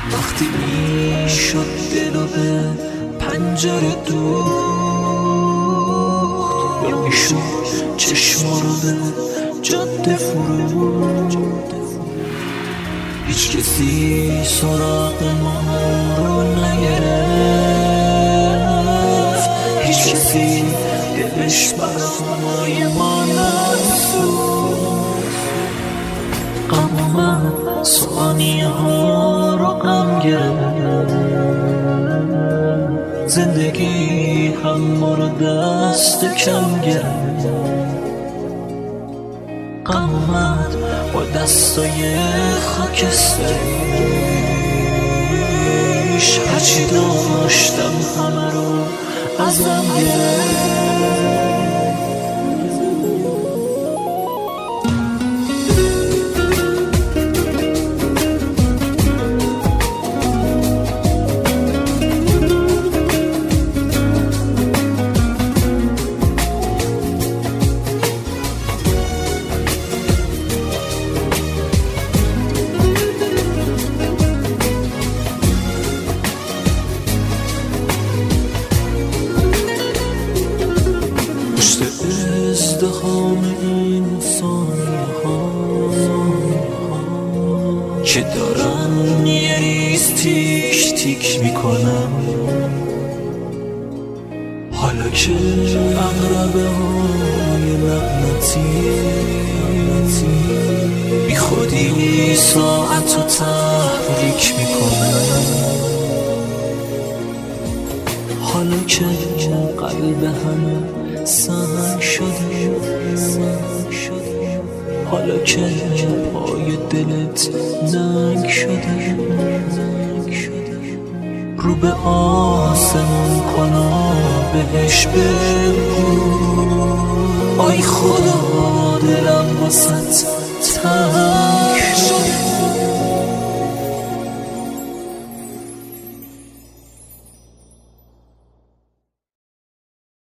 وقتی میشد دلو به پنجره دوخت، یا میشد چشما رو به جاده فروخت. هیچ کسی سراغ ما رو نگرفت، هیچ کسی دلش برای ما نسوخت. غم اومد ثانیه ها رو غم گرفت، زندگی هم ما رو دست کم گرفت. غم اومد با دستای خاکستریش، هرچی داشتم همه رو ازم گرفت. ازدحام این ثانیه ها که دارن یه ریز تیک تیک میکنن، حالا که اقربه های لعنتی بی خودی ساعت رو تحریک میکنن، حالا که قلب همه سنگ شده، حالا که پای دلت ننگ شده، رو به آسمون کنا بهش بگو آی خدا دلم واسه تنگ شده.